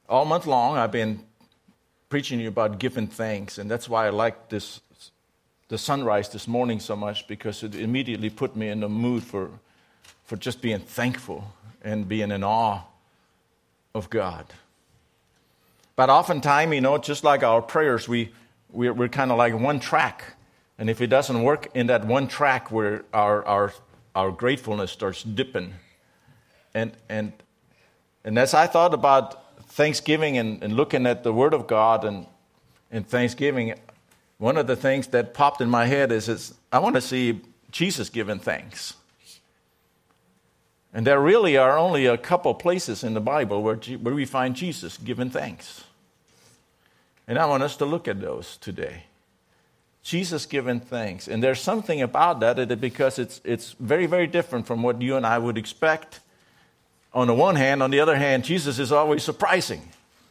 all month long I've been preaching to you about giving thanks, and that's why I like the sunrise this morning so much, because it immediately put me in the mood for just being thankful and being in awe of God. But oftentimes, just like our prayers, we're kind of like one track. And if it doesn't work in that one track, where our gratefulness starts dipping. And as I thought about Thanksgiving and looking at the Word of God and Thanksgiving, one of the things that popped in my head is I want to see Jesus giving thanks. And there really are only a couple places in the Bible where we find Jesus giving thanks. And I want us to look at those today. Jesus giving thanks. And there's something about that because it's very, very different from what you and I would expect. On the one hand, on the other hand, Jesus is always surprising.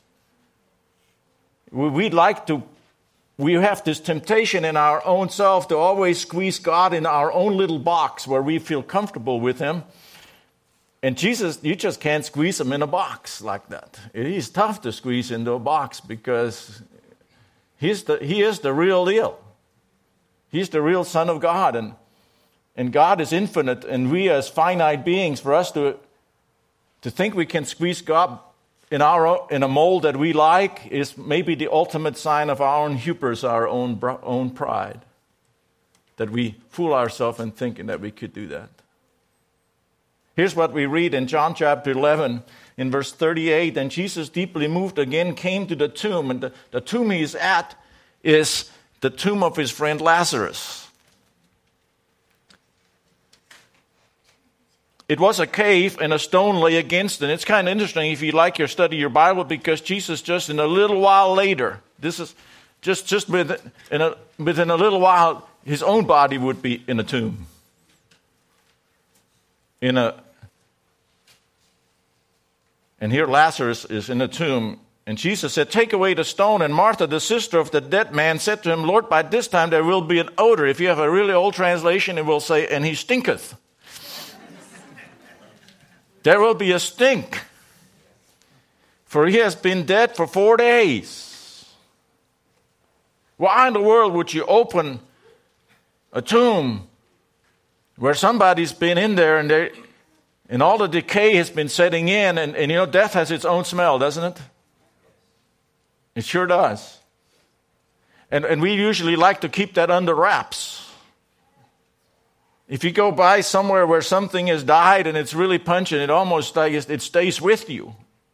We have this temptation in our own self to always squeeze God in our own little box where we feel comfortable with Him. And Jesus, you just can't squeeze Him in a box like that. It is tough to squeeze into a box because He is the real deal. He's the real Son of God. And God is infinite, and we as finite beings, for us to think we can squeeze God in a mold that we like is maybe the ultimate sign of our own hubris, our own pride. That we fool ourselves in thinking that we could do that. Here's what we read in John chapter 11 in verse 38. And Jesus, deeply moved again, came to the tomb. And the tomb he's at is the tomb of his friend Lazarus. It was a cave and a stone lay against it. It's kind of interesting if you like your study your Bible, because Jesus just in a little while later, this is just within a little while, his own body would be in a tomb. And here Lazarus is in a tomb. And Jesus said, "Take away the stone." And Martha, the sister of the dead man, said to him, "Lord, by this time there will be an odor." If you have a really old translation, it will say, "And he stinketh." There will be a stink. For he has been dead for 4 days. Why in the world would you open a tomb where somebody's been in there and all the decay has been setting in, and death has its own smell, doesn't it? It sure does. And we usually like to keep that under wraps. If you go by somewhere where something has died and it's really pungent, it almost it stays with you.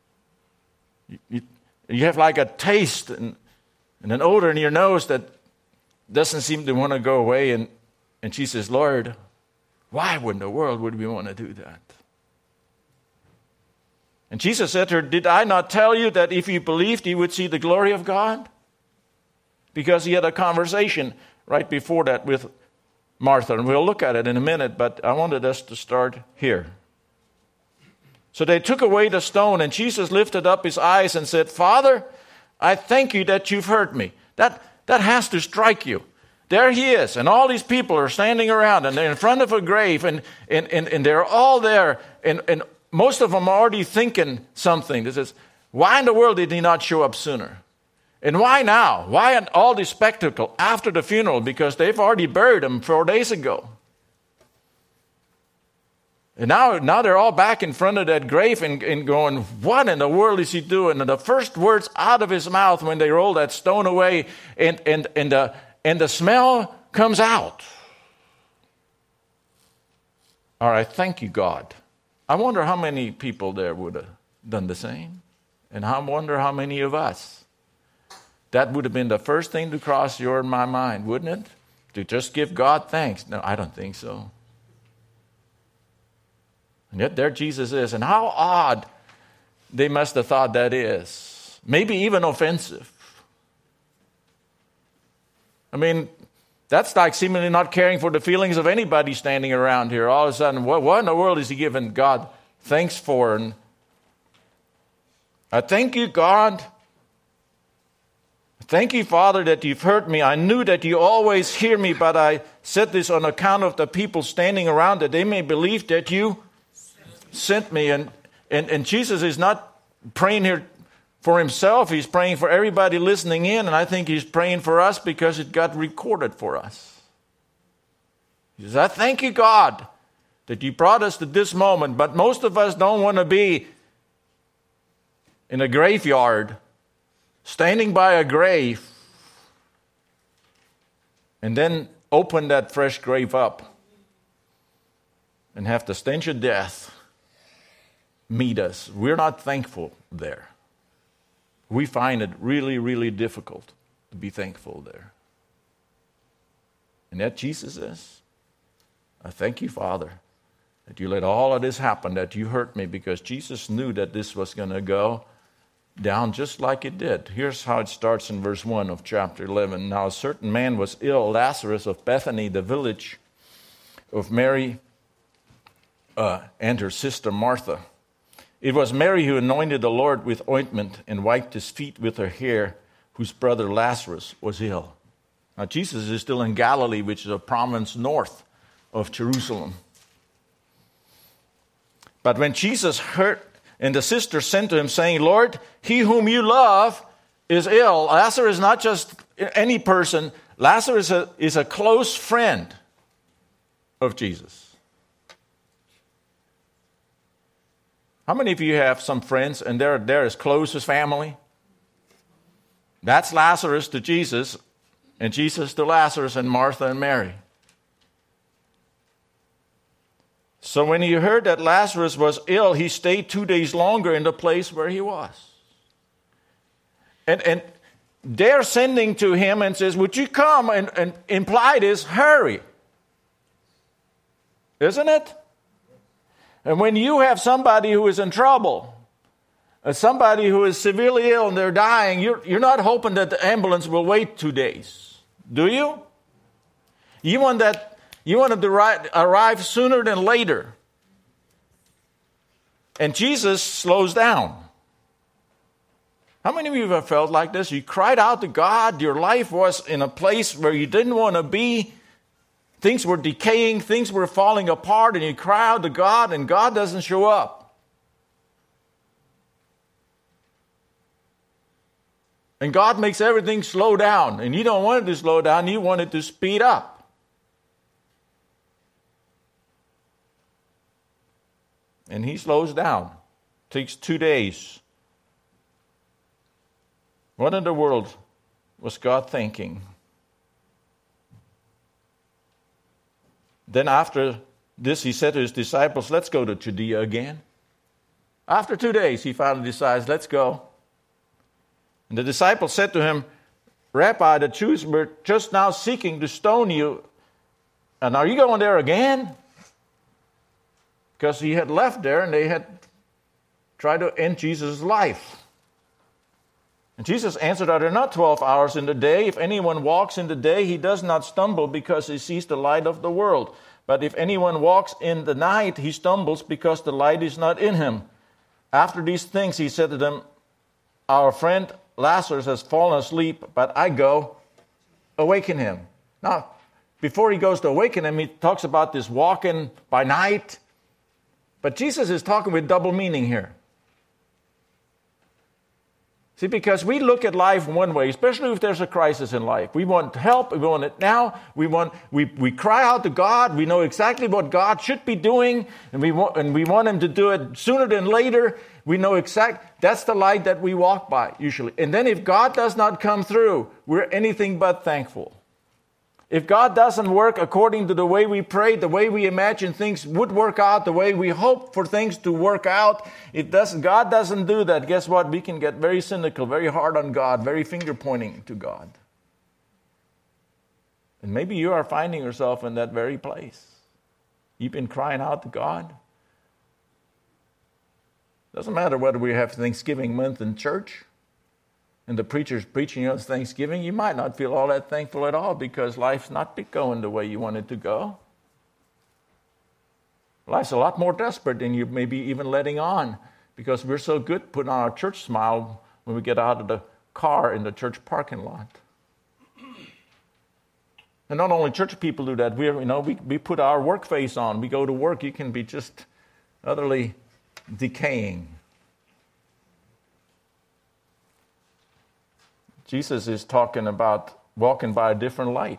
You have like a taste and an odor in your nose that doesn't seem to want to go away. And she says, "Lord, why in the world would we want to do that?" And Jesus said to her, "Did I not tell you that if you believed, you would see the glory of God?" Because he had a conversation right before that with Martha. And we'll look at it in a minute, but I wanted us to start here. So they took away the stone, and Jesus lifted up his eyes and said, "Father, I thank you that you've heard me." That has to strike you. There he is, and all these people are standing around, and they're in front of a grave, and they're all there, and most of them are already thinking something. This is, why in the world did he not show up sooner? And why now? Why all this spectacle after the funeral? Because they've already buried him 4 days ago. And now they're all back in front of that grave and going, what in the world is he doing? And the first words out of his mouth when they roll that stone away and the smell comes out. All right, thank you, God. I wonder how many people there would have done the same. And I wonder how many of us. That would have been the first thing to cross your and my mind, wouldn't it? To just give God thanks. No, I don't think so. And yet there Jesus is. And how odd they must have thought that is. Maybe even offensive. I mean, that's like seemingly not caring for the feelings of anybody standing around here. All of a sudden, what in the world is he giving God thanks for? And I thank you, God. Thank you, Father, that you've heard me. I knew that you always hear me, but I said this on account of the people standing around, that they may believe that you sent me. And Jesus is not praying here for himself. He's praying for everybody listening in, and I think he's praying for us because it got recorded for us. He says, I thank you, God, that you brought us to this moment, but most of us don't want to be in a graveyard, standing by a grave, and then open that fresh grave up and have the stench of death meet us. We're not thankful there. We find it really, really difficult to be thankful there. And yet Jesus is. I thank you, Father, that you let all of this happen, that you hurt me, because Jesus knew that this was going to go down just like it did. Here's how it starts in verse 1 of chapter 11. Now a certain man was ill, Lazarus of Bethany, the village of Mary and her sister Martha. It was Mary who anointed the Lord with ointment and wiped his feet with her hair, whose brother Lazarus was ill. Now Jesus is still in Galilee, which is a province north of Jerusalem. But when Jesus heard, and the sister sent to him, saying, Lord, he whom you love is ill. Lazarus is not just any person. Lazarus is a close friend of Jesus. How many of you have some friends and they're as close as family? That's Lazarus to Jesus, and Jesus to Lazarus, and Martha and Mary. So when he heard that Lazarus was ill, he stayed 2 days longer in the place where he was. And they're sending to him and says, would you come? And implied is, hurry. Isn't it? And when you have somebody who is in trouble, somebody who is severely ill and they're dying, you're not hoping that the ambulance will wait 2 days. Do you? You want them to arrive sooner than later. And Jesus slows down. How many of you have felt like this? You cried out to God. Your life was in a place where you didn't want to be. Things were decaying. Things were falling apart. And you cry out to God, and God doesn't show up. And God makes everything slow down. And you don't want it to slow down. You want it to speed up. And he slows down. Takes 2 days. What in the world was God thinking? Then after this, he said to his disciples, let's go to Judea again. After 2 days, he finally decides, let's go. And the disciples said to him, Rabbi, the Jews were just now seeking to stone you. And are you going there again? Because he had left there and they had tried to end Jesus' life. And Jesus answered, are there not 12 hours in the day? If anyone walks in the day, he does not stumble because he sees the light of the world. But if anyone walks in the night, he stumbles because the light is not in him. After these things, he said to them, our friend Lazarus has fallen asleep, but I go awaken him. Now, before he goes to awaken him, he talks about this walking by night. But Jesus is talking with double meaning here. See, because we look at life one way, especially if there's a crisis in life. We want help, we want it now, we cry out to God, we know exactly what God should be doing, and we want him to do it sooner than later. We know that's the light that we walk by, usually. And then if God does not come through, we're anything but thankful. If God doesn't work according to the way we pray, the way we imagine things would work out, the way we hope for things to work out, God doesn't do that. Guess what? We can get very cynical, very hard on God, very finger-pointing to God. And maybe you are finding yourself in that very place. You've been crying out to God. Doesn't matter whether we have Thanksgiving month in church and the preacher's preaching on Thanksgiving, you might not feel all that thankful at all because life's not going the way you want it to go. Life's a lot more desperate than you may be even letting on because we're so good putting on our church smile when we get out of the car in the church parking lot. And not only church people do that, we put our work face on. We go to work, you can be just utterly decaying. Jesus is talking about walking by a different light.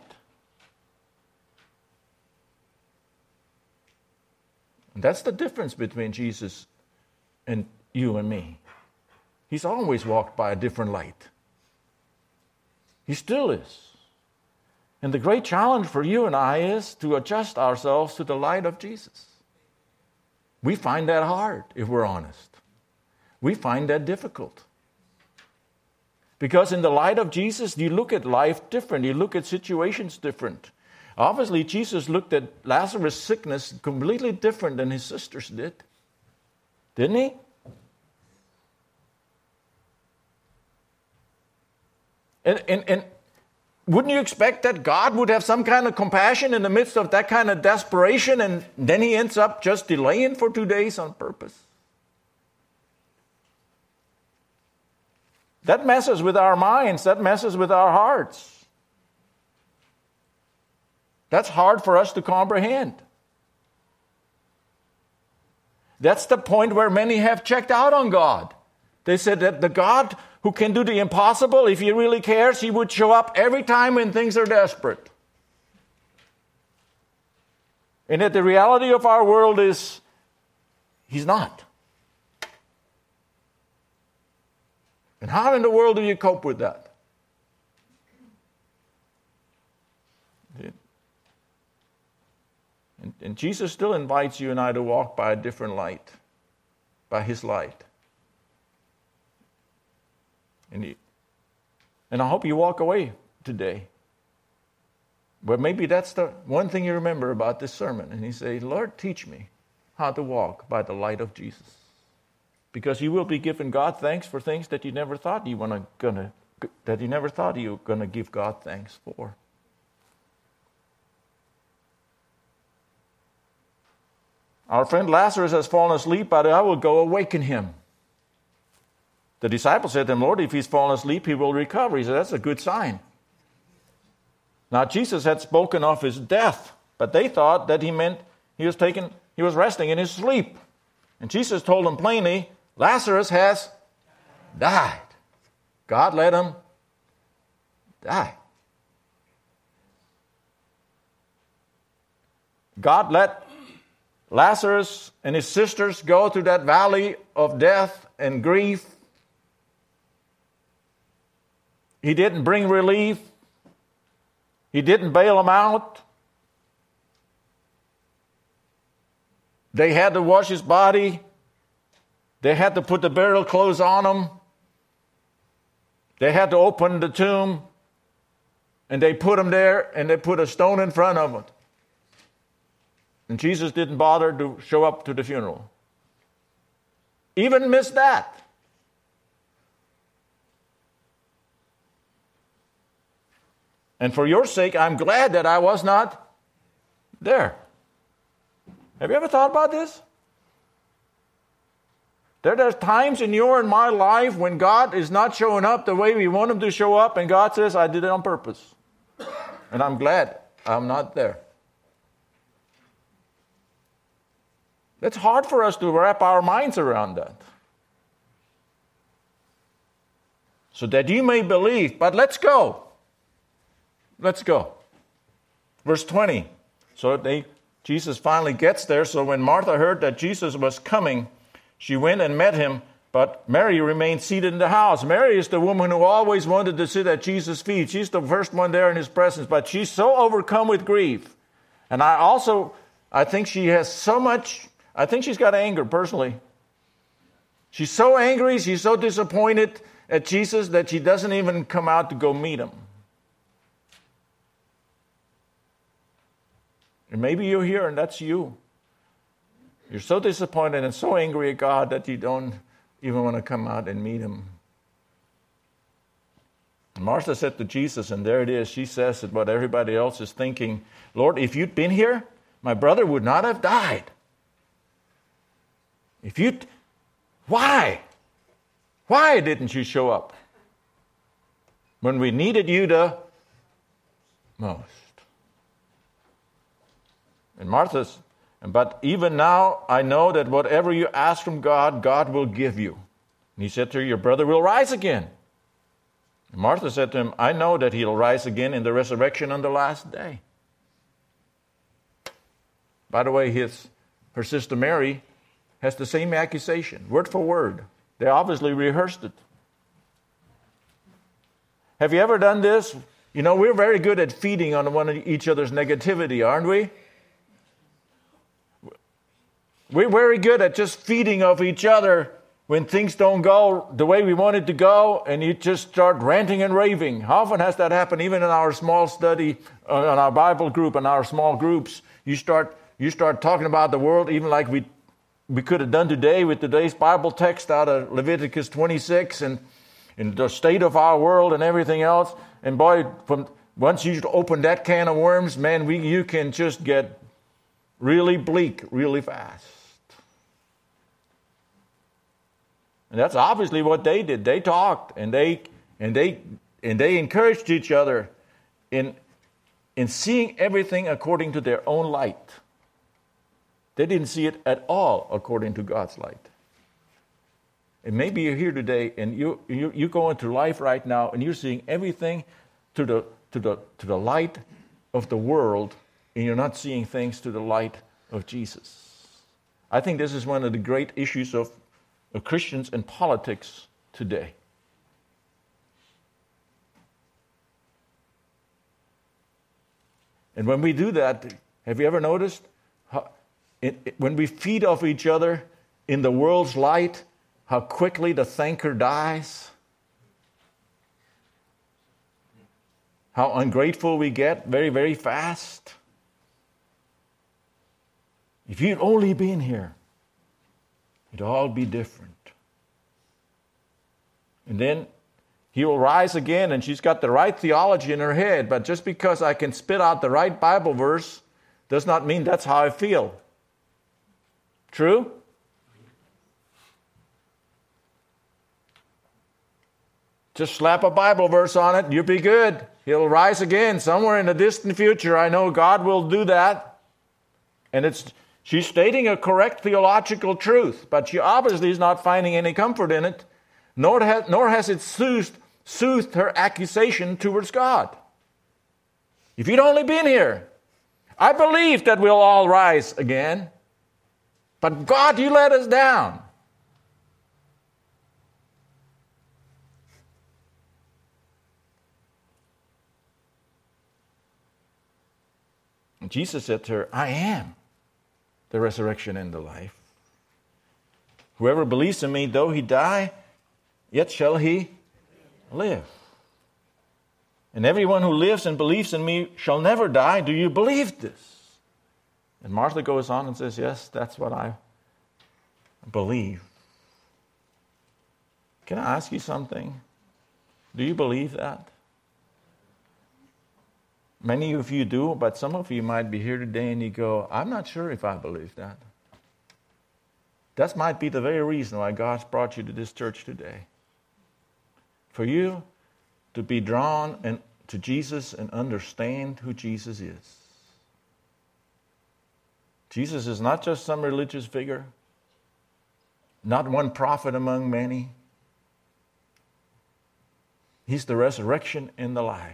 And that's the difference between Jesus and you and me. He's always walked by a different light. He still is. And the great challenge for you and I is to adjust ourselves to the light of Jesus. We find that hard, if we're honest. We find that difficult. Because in the light of Jesus, you look at life different. You look at situations different. Obviously, Jesus looked at Lazarus' sickness completely different than his sisters did. Didn't he? And wouldn't you expect that God would have some kind of compassion in the midst of that kind of desperation, and then he ends up just delaying for 2 days on purpose? That messes with our minds. That messes with our hearts. That's hard for us to comprehend. That's the point where many have checked out on God. They said that the God who can do the impossible, if he really cares, he would show up every time when things are desperate. And that the reality of our world is, he's not. And how in the world do you cope with that? And Jesus still invites you and I to walk by a different light, by his light. And I hope you walk away today. But maybe that's the one thing you remember about this sermon. And you say, Lord, teach me how to walk by the light of Jesus. Because you will be giving God thanks for things that you never thought you were gonna give God thanks for. Our friend Lazarus has fallen asleep, but I will go awaken him. The disciples said to him, Lord, if he's fallen asleep, he will recover. He said, that's a good sign. Now, Jesus had spoken of his death, but they thought that he meant he was resting in his sleep. And Jesus told them plainly, Lazarus has died. God let him die. God let Lazarus and his sisters go through that valley of death and grief. He didn't bring relief. He didn't bail them out. They had to wash his body. They had to put the burial clothes on him. They had to open the tomb. And they put him there, and they put a stone in front of him. And Jesus didn't bother to show up to the funeral. Even missed that. And for your sake, I'm glad that I was not there. Have you ever thought about this? There's times in your and my life when God is not showing up the way we want him to show up, and God says, I did it on purpose. And I'm glad I'm not there. It's hard for us to wrap our minds around that. So that you may believe, but let's go. Let's go. Verse 20. So Jesus finally gets there. So when Martha heard that Jesus was coming, she went and met him, but Mary remained seated in the house. Mary is the woman who always wanted to sit at Jesus' feet. She's the first one there in his presence, but she's so overcome with grief. And I think she has so much, I think she's got anger personally. She's so angry, she's so disappointed at Jesus that she doesn't even come out to go meet him. And maybe you're here and that's you. You're so disappointed and so angry at God that you don't even want to come out and meet him. And Martha said to Jesus, and there it is, she says that what everybody else is thinking, Lord, if you'd been here, my brother would not have died. Why? Why didn't you show up when we needed you the most? And Martha's, but even now I know that whatever you ask from God, God will give you. And he said to her, your brother will rise again. Martha said to him, I know that he'll rise again in the resurrection on the last day. By the way, her sister Mary has the same accusation, word for word. They obviously rehearsed it. Have you ever done this? You know, we're very good at feeding on one of each other's negativity, aren't we? We're very good at just feeding off each other when things don't go the way we want it to go, and you just start ranting and raving. How often has that happened, even in our small study, in our Bible group, in our small groups? You start talking about the world, even like we could have done today with today's Bible text out of Leviticus 26 and the state of our world and everything else. And boy, once you open that can of worms, man, you can just get really bleak really fast. And that's obviously what they did. They talked and they encouraged each other in seeing everything according to their own light. They didn't see it at all according to God's light. And maybe you're here today and you go into life right now and you're seeing everything to the light of the world, and you're not seeing things to the light of Jesus. I think this is one of the great issues of Christians and politics today. And when we do that, have you ever noticed how, when we feed off each other in the world's light, how quickly the thinker dies? How ungrateful we get very, very fast? If you'd only been here, it'd all be different. And then he will rise again, and she's got the right theology in her head, but just because I can spit out the right Bible verse does not mean that's how I feel. True? Just slap a Bible verse on it, you'll be good. He'll rise again somewhere in the distant future. I know God will do that. And she's stating a correct theological truth, but she obviously is not finding any comfort in it, nor has it soothed her accusation towards God. If you'd only been here, I believe that we'll all rise again, but God, you let us down. And Jesus said to her, I am the resurrection and the life. Whoever believes in me, though he die, yet shall he live. And everyone who lives and believes in me shall never die. Do you believe this? And Martha goes on and says, yes, that's what I believe. Can I ask you something? Do you believe that? Many of you do, but some of you might be here today and you go, I'm not sure if I believe that. That might be the very reason why God's brought you to this church today. For you to be drawn to Jesus and understand who Jesus is. Jesus is not just some religious figure, not one prophet among many. He's the resurrection and the life.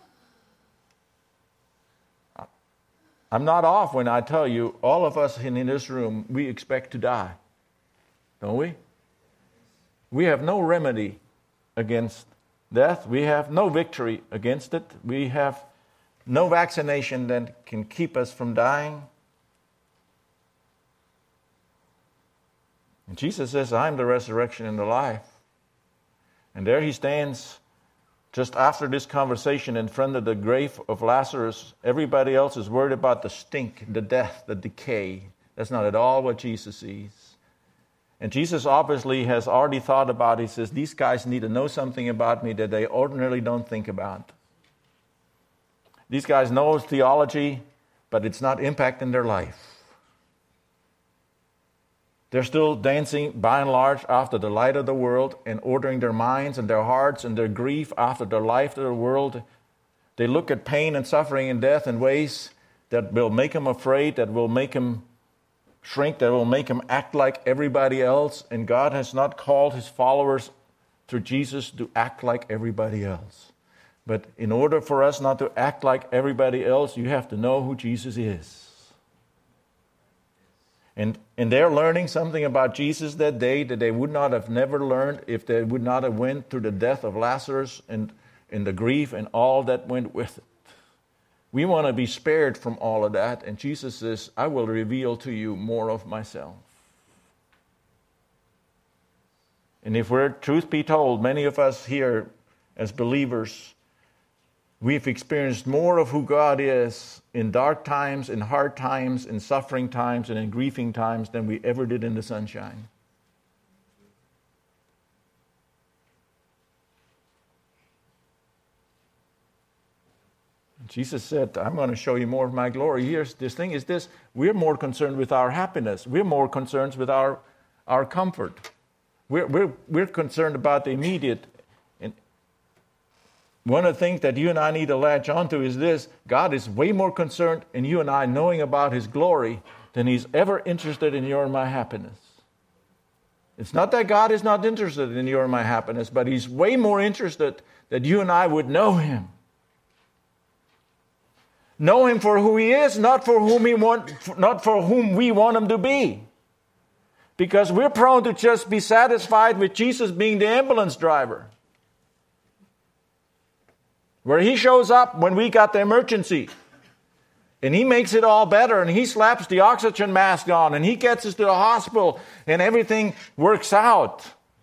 I'm not off when I tell you, all of us in this room, we expect to die. Don't we? We have no remedy against death. We have no victory against it. We have no vaccination that can keep us from dying. And Jesus says, I'm the resurrection and the life. And there he stands just after this conversation in front of the grave of Lazarus. Everybody else is worried about the stink, the death, the decay. That's not at all what Jesus sees. And Jesus obviously has already thought about it. He says, these guys need to know something about me that they ordinarily don't think about. These guys know theology, but it's not impacting their life. They're still dancing, by and large, after the light of the world and ordering their minds and their hearts and their grief after the life of the world. They look at pain and suffering and death in ways that will make them afraid, that will make them shrink, that will make them act like everybody else. And God has not called his followers through Jesus to act like everybody else. But in order for us not to act like everybody else, you have to know who Jesus is. And they're learning something about Jesus that day that they would not have never learned if they would not have went through the death of Lazarus and the grief and all that went with it. We want to be spared from all of that. And Jesus says, I will reveal to you more of myself. And if we're, truth be told, many of us here as believers, we've experienced more of who God is in dark times, in hard times, in suffering times, and in grieving times than we ever did in the sunshine. Jesus said, I'm going to show you more of my glory. Here's this thing is this, we're more concerned with our happiness. We're more concerned with our comfort. We're concerned about the immediate. And one of the things that you and I need to latch onto is this: God is way more concerned in you and I knowing about His glory than He's ever interested in your and my happiness. It's not that God is not interested in your and my happiness, but He's way more interested that you and I would know Him. Know Him for who He is, not for whom we want Him to be. Because we're prone to just be satisfied with Jesus being the ambulance driver. Where He shows up when we got the emergency. And He makes it all better. And He slaps the oxygen mask on. And He gets us to the hospital. And everything works out.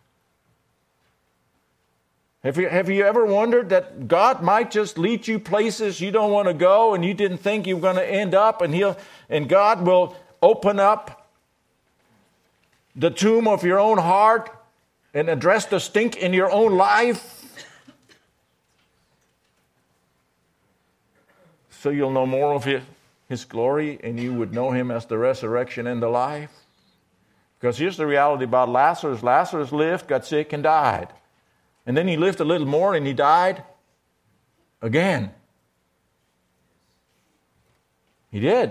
Have you ever wondered that God might just lead you places you don't want to go and you didn't think you were going to end up, and God will open up the tomb of your own heart and address the stink in your own life so you'll know more of His glory and you would know Him as the resurrection and the life? Because here's the reality about Lazarus. Lazarus lived, got sick, and died. And then he lived a little more and he died again. He did.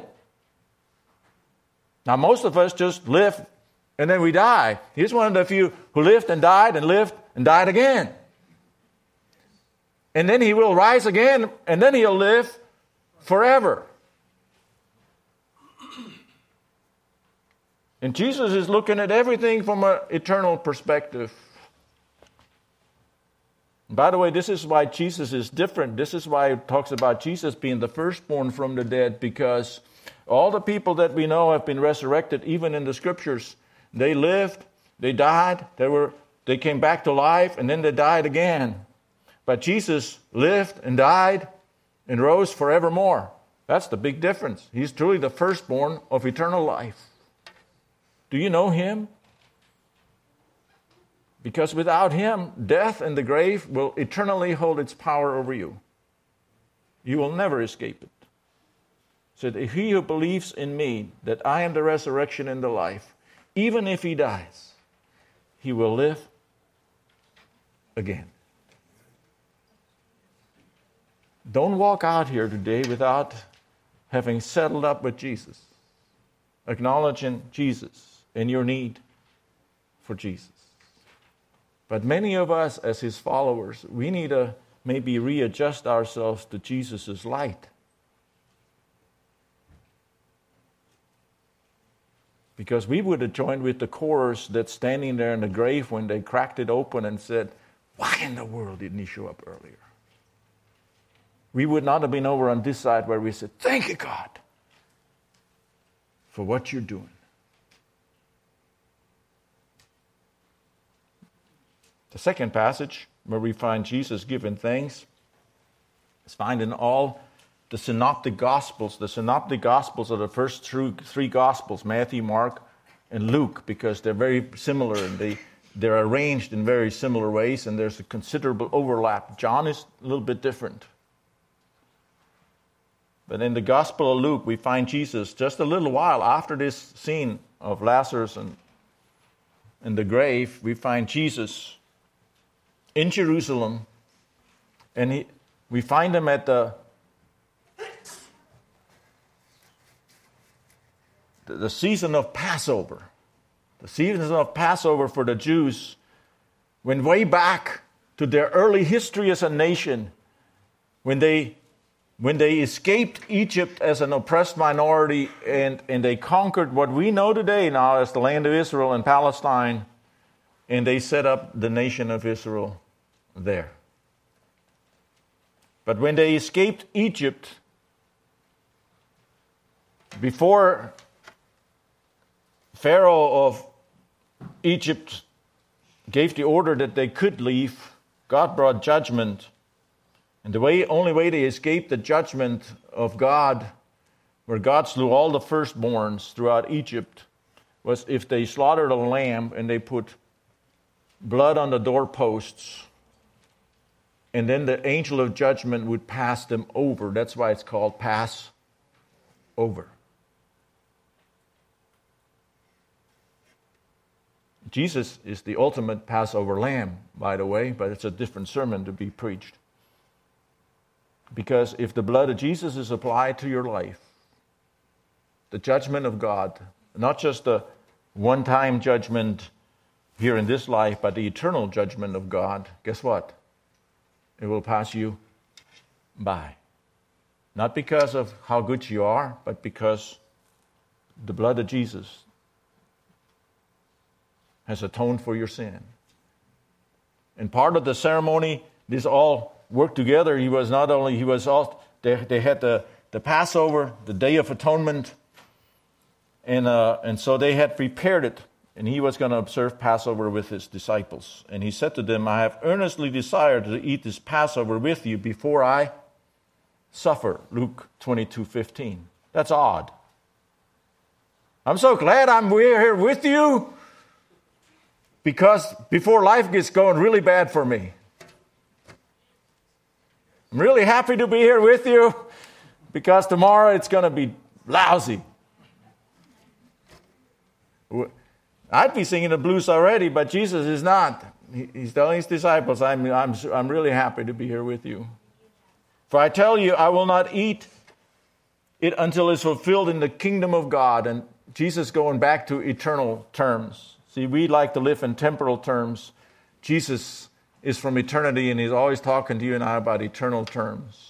Now most of us just live and then we die. He's one of the few who lived and died again. And then he will rise again and then he'll live forever. And Jesus is looking at everything from an eternal perspective. By the way, this is why Jesus is different. This is why it talks about Jesus being the firstborn from the dead, because all the people that we know have been resurrected, even in the Scriptures. They lived, they died, they came back to life, and then they died again. But Jesus lived and died and rose forevermore. That's the big difference. He's truly the firstborn of eternal life. Do you know Him? Because without Him, death and the grave will eternally hold its power over you. You will never escape it. So that he who believes in me, that I am the resurrection and the life, even if he dies, he will live again. Don't walk out here today without having settled up with Jesus, acknowledging Jesus and your need for Jesus. But many of us, as His followers, we need to maybe readjust ourselves to Jesus' light. Because we would have joined with the chorus that's standing there in the grave when they cracked it open and said, why in the world didn't He show up earlier? We would not have been over on this side where we said, thank you, God, for what you're doing. The second passage where we find Jesus giving thanks is found in all the synoptic gospels. The synoptic gospels are the first three gospels, Matthew, Mark, and Luke, because they're very similar and they're arranged in very similar ways, and there's a considerable overlap. John is a little bit different. But in the Gospel of Luke, we find Jesus just a little while after this scene of Lazarus and the grave. We find Jesus in Jerusalem, and we find Him at the season of Passover. The season of Passover for the Jews went way back to their early history as a nation, when they escaped Egypt as an oppressed minority and they conquered what we know today now as the land of Israel and Palestine, and they set up the nation of Israel there. But when they escaped Egypt, before Pharaoh of Egypt gave the order that they could leave, God brought judgment. And the only way they escaped the judgment of God, where God slew all the firstborns throughout Egypt, was if they slaughtered a lamb and they put blood on the doorposts, and then the angel of judgment would pass them over. That's why it's called Passover. Jesus is the ultimate Passover lamb, by the way, but it's a different sermon to be preached. Because if the blood of Jesus is applied to your life, the judgment of God, not just the one-time judgment here in this life, but the eternal judgment of God, guess what? It will pass you by. Not because of how good you are, but because the blood of Jesus has atoned for your sin. And part of the ceremony, this all worked together. They had the Passover, the Day of Atonement, and so they had prepared it, and he was going to observe Passover with his disciples. And he said to them, I have earnestly desired to eat this Passover with you before I suffer. Luke 22:15. That's odd. I'm so glad I'm here with you, because before life gets going really bad for me. I'm really happy to be here with you, because tomorrow it's going to be lousy. I'd be singing the blues already, but Jesus is not. He's telling his disciples, I'm really happy to be here with you. For I tell you, I will not eat it until it's fulfilled in the kingdom of God. And Jesus going back to eternal terms. See, we like to live in temporal terms. Jesus is from eternity, and he's always talking to you and I about eternal terms.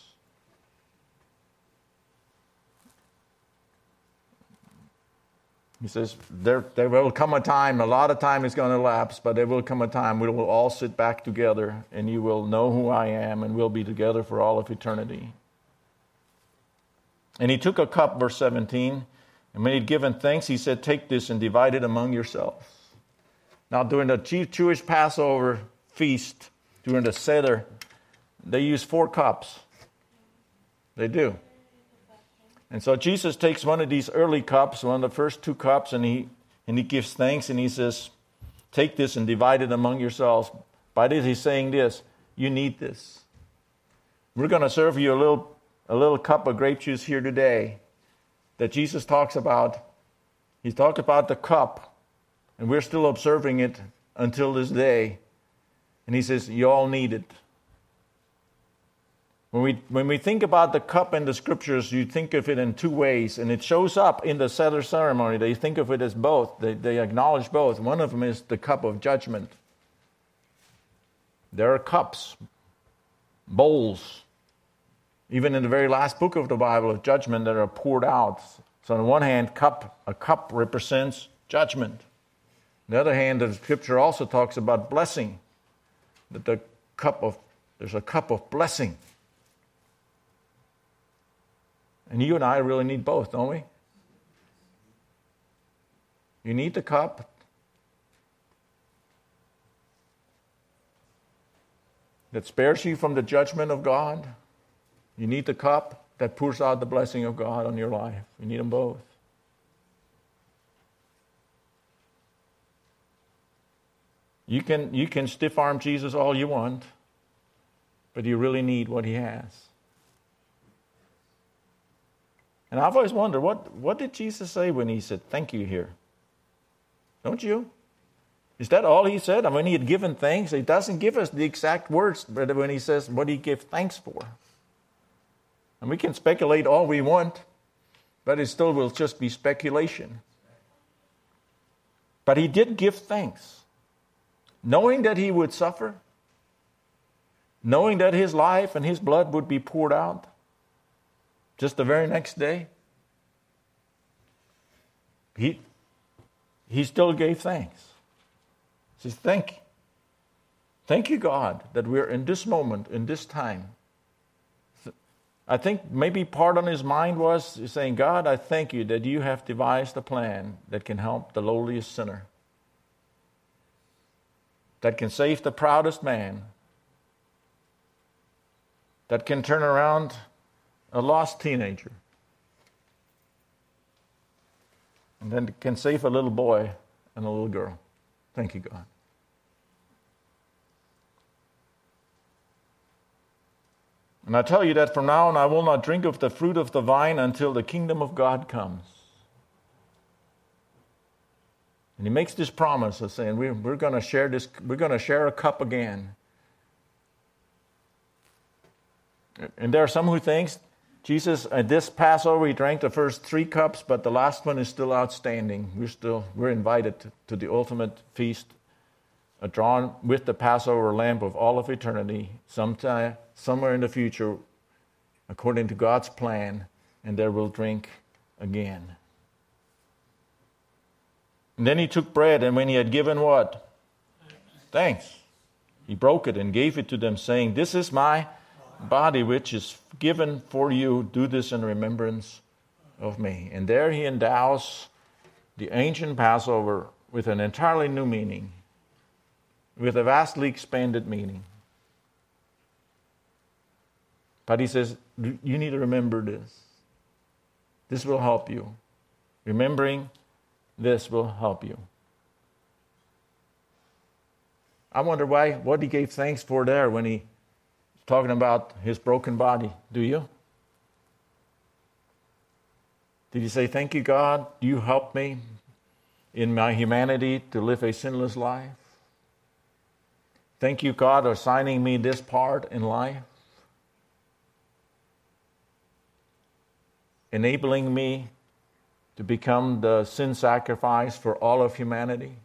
He says, there will come a time, a lot of time is going to elapse, but there will come a time we will all sit back together, and you will know who I am, and we'll be together for all of eternity. And he took a cup, verse 17, and when he'd given thanks, he said, take this and divide it among yourselves. Now, during the Jewish Passover feast, during the Seder, they use 4 cups. They do. And so Jesus takes one of these early cups, one of the first 2 cups, and he gives thanks, and he says, take this and divide it among yourselves. By this, he's saying this, you need this. We're going to serve you a little cup of grape juice here today that Jesus talks about. He talked about the cup, and we're still observing it until this day. And he says, you all need it. When we think about the cup in the scriptures, you think of it in 2 ways, and it shows up in the Seder ceremony. They think of it as both. They acknowledge both. One of them is the cup of judgment. There are cups, bowls, even in the very last book of the Bible, of judgment that are poured out. So on the one hand, a cup represents judgment. On the other hand, the scripture also talks about blessing. That there's a cup of blessing. And you and I really need both, don't we? You need the cup that spares you from the judgment of God. You need the cup that pours out the blessing of God on your life. You need them both. You can stiff-arm Jesus all you want, but you really need what he has. And I've always wondered, what did Jesus say when he said, thank you here? Don't you? Is that all he said? And when he had given thanks, he doesn't give us the exact words, but when he says, what did he give thanks for? And we can speculate all we want, but it still will just be speculation. But he did give thanks. knowing that he would suffer, knowing that his life and his blood would be poured out just the very next day, he still gave thanks. He says, thank you, God, that we're in this moment, in this time. I think maybe part on his mind was saying, God, I thank you that you have devised a plan that can help the lowliest sinner, that can save the proudest man, that can turn around a lost teenager, and then can save a little boy and a little girl. Thank you, God. And I tell you that from now on I will not drink of the fruit of the vine until the kingdom of God comes. And he makes this promise of saying, we're going to share this, we're going to share a cup again. And there are some who think Jesus, at this Passover, he drank the first 3 cups, but the last one is still outstanding. We're invited to the ultimate feast, drawn with the Passover lamb of all of eternity, sometime, somewhere in the future, according to God's plan, and there we'll drink again. And then he took bread, and when he had given what? Thanks. He broke it and gave it to them, saying, this is my body which is given for you. Do this in remembrance of me. And there he endows the ancient Passover with an entirely new meaning, with a vastly expanded meaning. But he says, you need to remember this. This will help you. Remembering this will help you. I wonder what he gave thanks for there when he was talking about his broken body. Do you? Did he say, thank you, God, you helped me in my humanity to live a sinless life? Thank you, God, for assigning me this part in life, enabling me to become the sin sacrifice for all of humanity.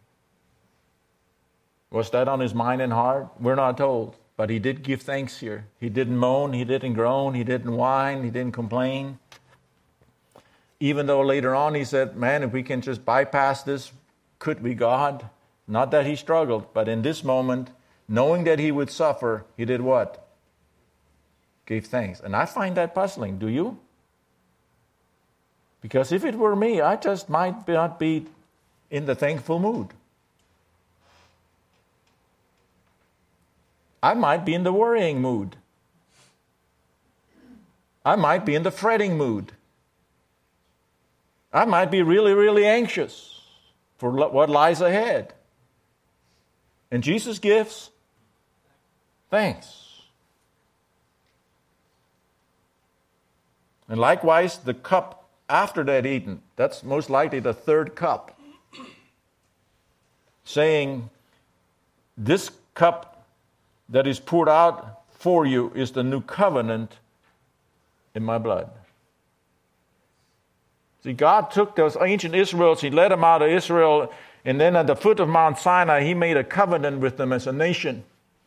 Was that on his mind and heart? We're not told, but he did give thanks here. He didn't moan, he didn't groan, he didn't whine, he didn't complain. Even though later on he said, man, if we can just bypass this, could we, God? Not that he struggled, but in this moment, knowing that he would suffer, he did what? Gave thanks. And I find that puzzling. Do you? Because if it were me, I just might not be in the thankful mood. I might be in the worrying mood. I might be in the fretting mood. I might be really, really anxious for what lies ahead. And Jesus gives thanks. And likewise, the cup after that eaten, that's most likely the 3rd cup, saying, this cup that is poured out for you is the new covenant in my blood. See, God took those ancient Israelites, he led them out of Israel, and then at the foot of Mount Sinai, he made a covenant with them as a nation.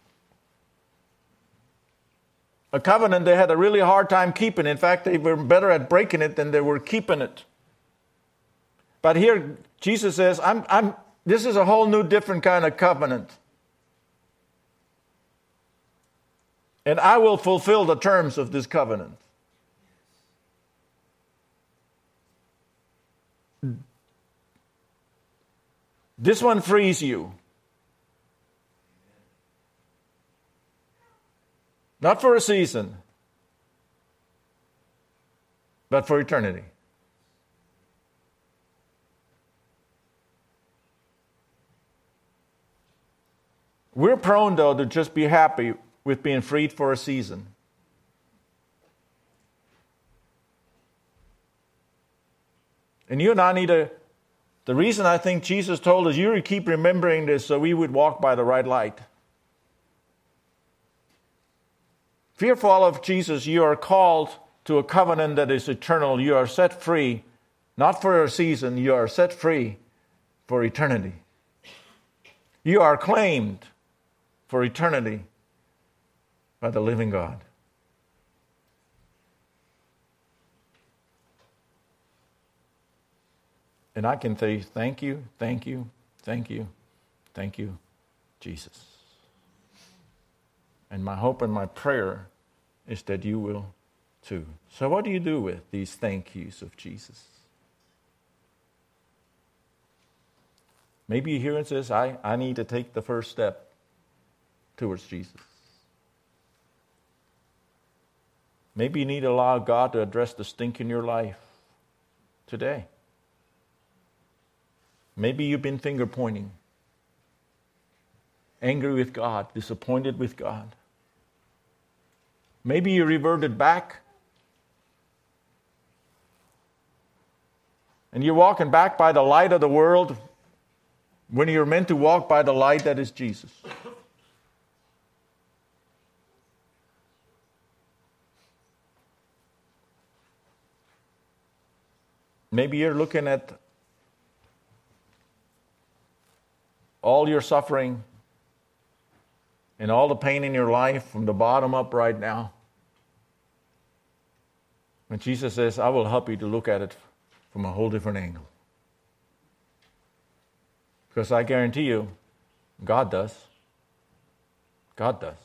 A covenant they had a really hard time keeping. In fact, they were better at breaking it than they were keeping it. But here, Jesus says, this is a whole new different kind of covenant. And I will fulfill the terms of this covenant. This one frees you. Not for a season, but for eternity. We're prone, though, to just be happy with being freed for a season. And you and I need to... The reason I think Jesus told us, you keep remembering this so we would walk by the right light. If you're following Jesus, you are called to a covenant that is eternal. You are set free, not for a season, you are set free for eternity. You are claimed for eternity by the living God. And I can say, thank you, thank you, thank you, thank you, Jesus. And my hope and my prayer is that you will too. So what do you do with these thank yous of Jesus? Maybe you hear it says, I need to take the first step towards Jesus. Maybe you need to allow God to address the stink in your life today. Maybe you've been finger pointing, angry with God, disappointed with God. Maybe you reverted back and you're walking back by the light of the world when you're meant to walk by the light that is Jesus. Maybe you're looking at all your suffering and all the pain in your life from the bottom up right now. When Jesus says, I will help you to look at it from a whole different angle. Because I guarantee you, God does. God does.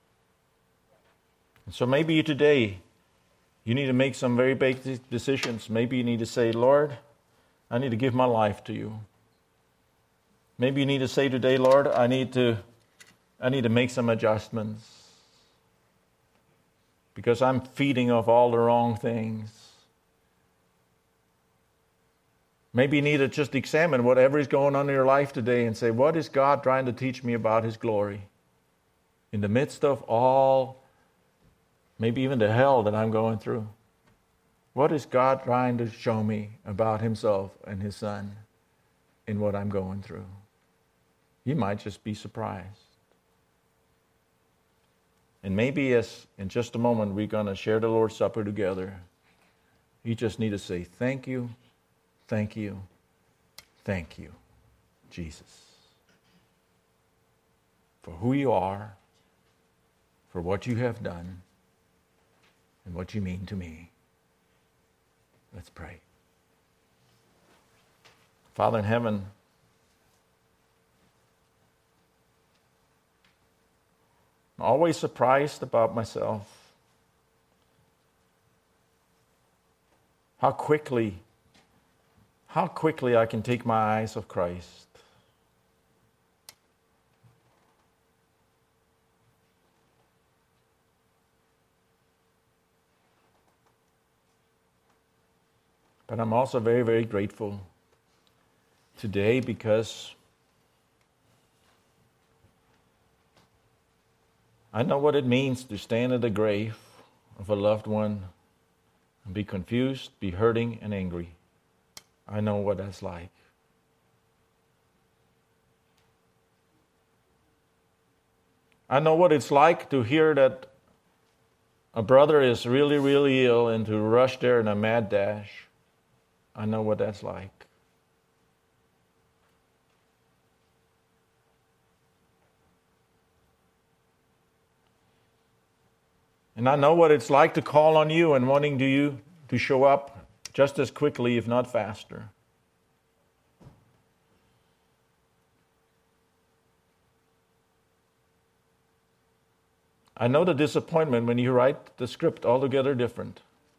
And so maybe today, you need to make some very basic decisions. Maybe you need to say, Lord, I need to give my life to you. Maybe you need to say today, Lord, I need to make some adjustments because I'm feeding off all the wrong things. Maybe you need to just examine whatever is going on in your life today and say, what is God trying to teach me about His glory? In the midst of all, maybe even the hell that I'm going through. What is God trying to show me about Himself and His Son in what I'm going through? You might just be surprised. And maybe as in just a moment we're going to share the Lord's Supper together, you just need to say, thank you, thank you, thank you, Jesus, for who you are, for what you have done, and what you mean to me. Let's pray. Father in heaven, I'm always surprised about myself. How quickly I can take my eyes off Christ. But I'm also very, very grateful today because I know what it means to stand at the grave of a loved one and be confused, be hurting, and angry. I know what that's like. I know what it's like to hear that a brother is really, really ill and to rush there in a mad dash. I know what that's like. And I know what it's like to call on you and wanting you to show up just as quickly, if not faster. I know the disappointment when you write the script altogether different.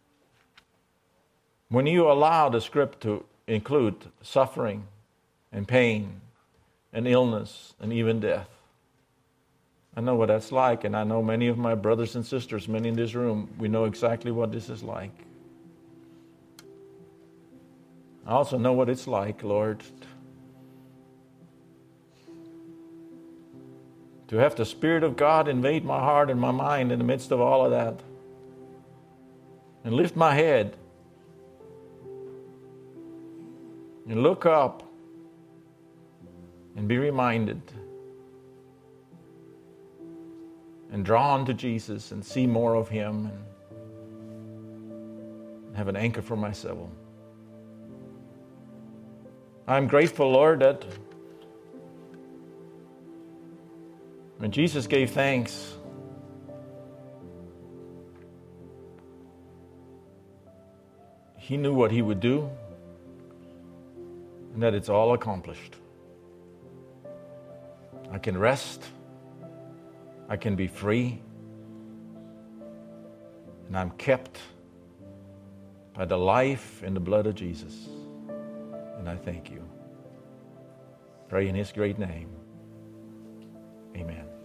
When you allow the script to include suffering and pain and illness and even death. I know what that's like, and I know many of my brothers and sisters, many in this room, we know exactly what this is like. I also know what it's like, Lord, to have the Spirit of God invade my heart and my mind in the midst of all of that, and lift my head and look up and be reminded and drawn to Jesus and see more of Him and have an anchor for my soul. I'm grateful, Lord, that When Jesus gave thanks, he knew what he would do and that it's all accomplished. I can rest. I can be free. And I'm kept by the life and the blood of Jesus. And I thank you. Pray in his great name. Amen.